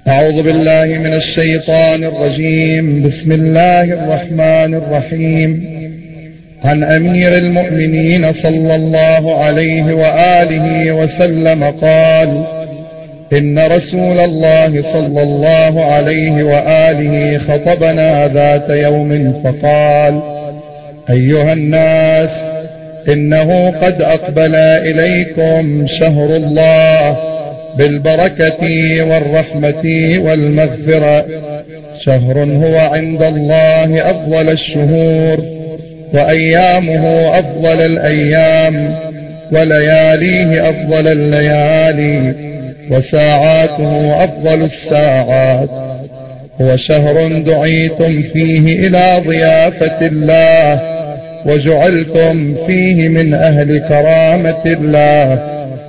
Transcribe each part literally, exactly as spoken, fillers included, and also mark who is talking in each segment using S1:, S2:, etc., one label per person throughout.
S1: أعوذ بالله من الشيطان الرجيم. بسم الله الرحمن الرحيم. عن أمير المؤمنين صلى الله عليه وآله وسلم قال: إن رسول الله صلى الله عليه وآله خطبنا ذات يوم فقال: أيها الناس، إنه قد أقبل إليكم شهر الله بالبركة والرحمة والمغفرة، شهر هو عند الله أفضل الشهور، وأيامه أفضل الأيام، ولياليه أفضل الليالي، وساعاته أفضل الساعات. هو شهر دعيتم فيه إلى ضيافة الله، وجعلتم فيه من أهل كرامة الله.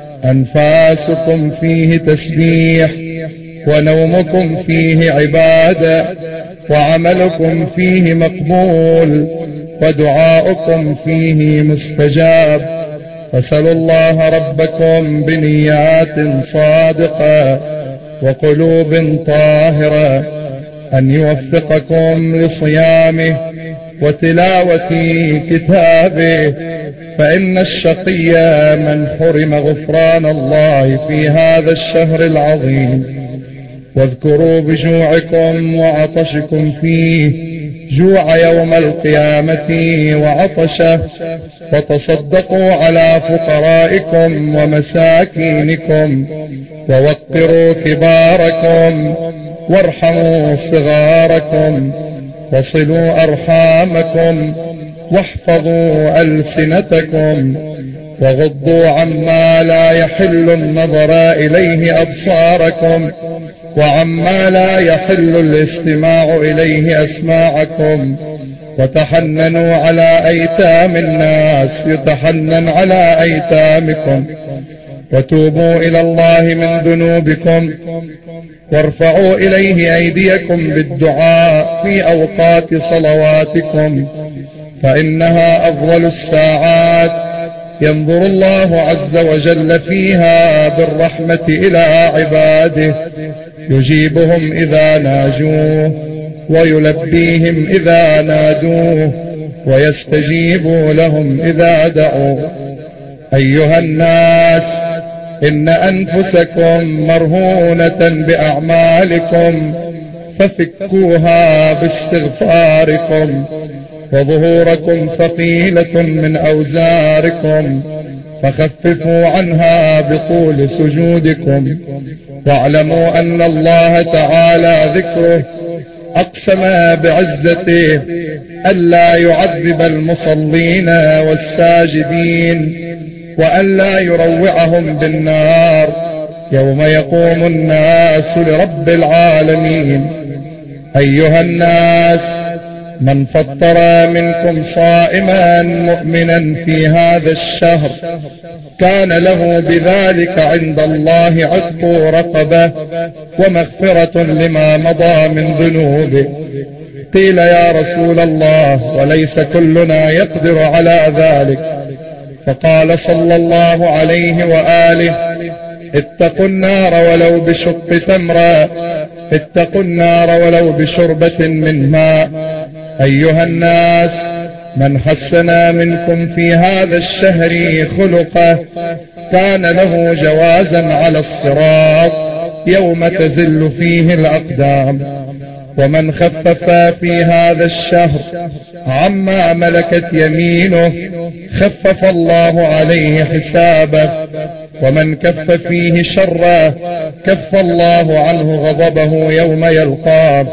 S1: أنفاسكم فيه تسبيح، ونومكم فيه عبادة، وعملكم فيه مقبول، ودعاؤكم فيه مستجاب. فاسألوا الله ربكم بنيات صادقة وقلوب طاهرة أن يوفقكم لصيامه وتلاوة كتابه، فإن الشقي من حرم غفران الله في هذا الشهر العظيم. واذكروا بجوعكم وعطشكم فيه، جوع يوم القيامة وعطشه، وتصدقوا على فقرائكم ومساكينكم، ووقروا كباركم، وارحموا صغاركم، وصلوا أرحامكم، واحفظوا ألسنتكم، وغضوا عما لا يحل النظر إليه أبصاركم، وعما لا يحل الاستماع إليه أسماعكم، وتحننوا على أيتام الناس يتحنن على أيتامكم، وتوبوا إلى الله من ذنوبكم، وارفعوا إليه أيديكم بالدعاء في أوقات صلواتكم، فإنها أفضل الساعات، ينظر الله عز وجل فيها بالرحمة إلى عباده، يجيبهم إذا ناجوه، ويلبيهم إذا نادوه، ويستجيب لهم إذا دعوه. أيها الناس، إن أنفسكم مرهونة بأعمالكم، ففكوها باستغفاركم، وظهوركم ثقيلة من أوزاركم، فخففوا عنها بطول سجودكم. واعلموا أن الله تعالى ذكره أقسم بعزته ألا يعذب المصلين والساجدين، وألا يروعهم بالنار يوم يقوم الناس لرب العالمين. أيها الناس، من فطر منكم صائما مؤمنا في هذا الشهر كان له بذلك عند الله عتق رقبة ومغفرة لما مضى من ذنوبه. قيل: يا رسول الله، وليس كلنا يقدر على ذلك؟ فقال صلى الله عليه وآله: اتقوا النار ولو بشق تمرة، اتقوا النار ولو بشربة من ماء. أيها الناس، من حسن منكم في هذا الشهر خلقه كان له جوازا على الصراط يوم تزل فيه الأقدام، ومن خفف في هذا الشهر عما ملكت يمينه خفف الله عليه حسابه، ومن كف فيه شره كف الله عنه غضبه يوم يلقاه،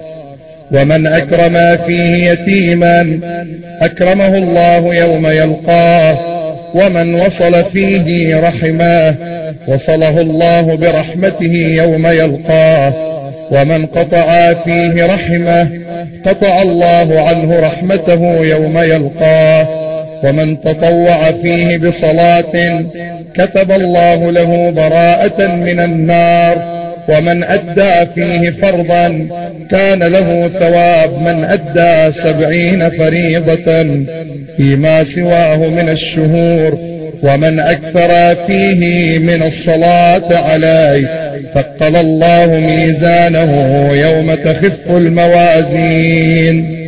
S1: ومن أكرم فيه يتيما أكرمه الله يوم يلقاه، ومن وصل فيه رحمه وصله الله برحمته يوم يلقاه، ومن قطع فيه رحمه قطع الله عنه رحمته يوم يلقاه، ومن تطوع فيه بصلاة كتب الله له براءة من النار، ومن أدى فيه فرضا كان له ثواب من أدى سبعين فريضة فيما سواه من الشهور، ومن أكثر فيه من الصلاة عليه ثقل الله ميزانه يوم تخف الموازين.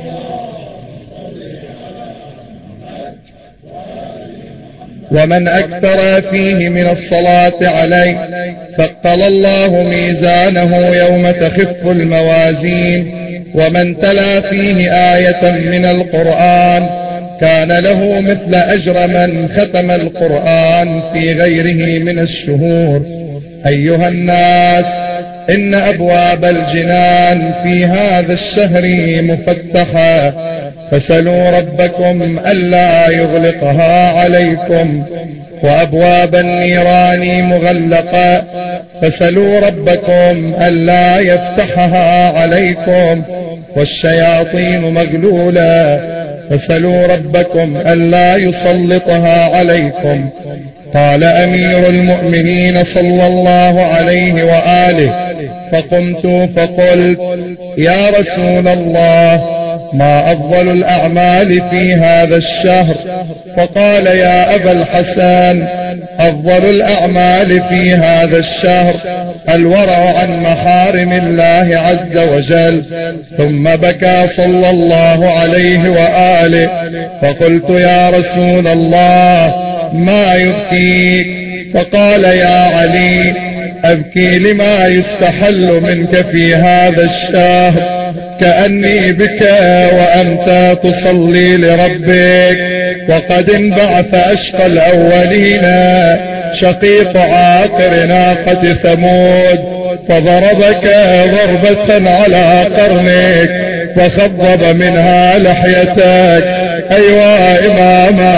S1: ومن أكثر فيه من الصلاة عليه ثقل الله ميزانه يوم تخف الموازين. ومن تلا فيه آية من القرآن كان له مثل أجر من ختم القرآن في غيره من الشهور. أيها الناس، إن أبواب الجنان في هذا الشهر مفتحة، فسلوا ربكم ألا يغلقها عليكم، وأبواب النيران مغلقة، فسلوا ربكم ألا يفتحها عليكم، والشياطين مغلولة، فسلوا ربكم ألا يسلطها عليكم. قال أمير المؤمنين صلى الله عليه وآله: فقمت فقلت: يا رسول الله، ما أفضل الأعمال في هذا الشهر؟ فقال: يا أبا الحسن، أفضل الأعمال في هذا الشهر الورع عن محارم الله عز وجل. ثم بكى صلى الله عليه وآله، فقلت: يا رسول الله، ما يبكيك؟ فقال: يا علي، أبكي لما يستحل منك في هذا الشهر، كأني بك وأنت تصلي لربك، وقد انبعث أشقى الأولين شقيق عاقر ناقة ثمود، فضربك ضربة على قرنك فخضب منها لحيتك. أيوا إماما،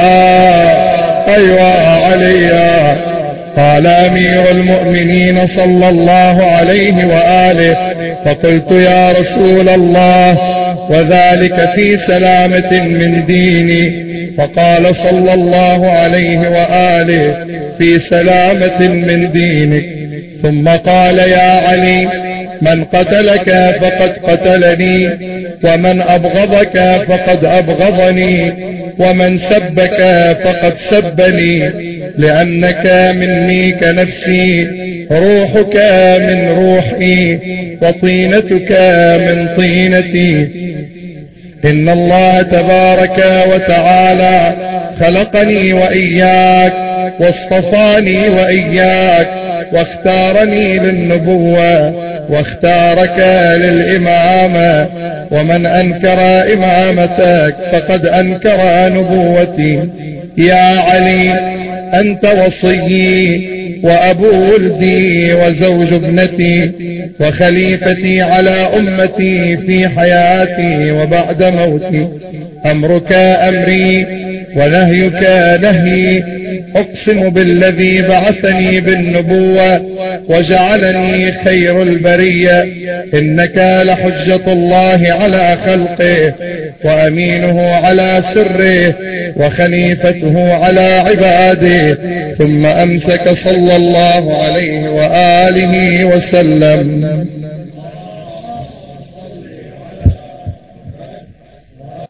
S1: أيوا عليا. قال أمير المؤمنين صلى الله عليه وآله: فقلت: يا رسول الله، وذلك في سلامة من ديني؟ فقال صلى الله عليه وآله: في سلامة من دينك. ثم قال: يا علي، من قتلك فقد قتلني، ومن أبغضك فقد أبغضني، ومن سبك فقد سبني، لأنك مني كنفسي، روحك من روحي، وطينتك من طينتي. إن الله تبارك وتعالى خلقني وإياك، واصطفاني وإياك، واختارني للنبوة، واختارك للإمامة، ومن أنكر إمامتك فقد أنكر نبوتي. يا علي، أنت وصيي، وأبو ولدي، وزوج ابنتي، وخليفتي على أمتي في حياتي وبعد موتي. أمرك أمري، ونهيك نهي. أقسم بالذي بعثني بالنبوة وجعلني خير البرية، إنك لحجة الله على خلقه، وأمينه على سره، وخليفته على عباده. ثم أمسك صلى الله عليه وآله وسلم.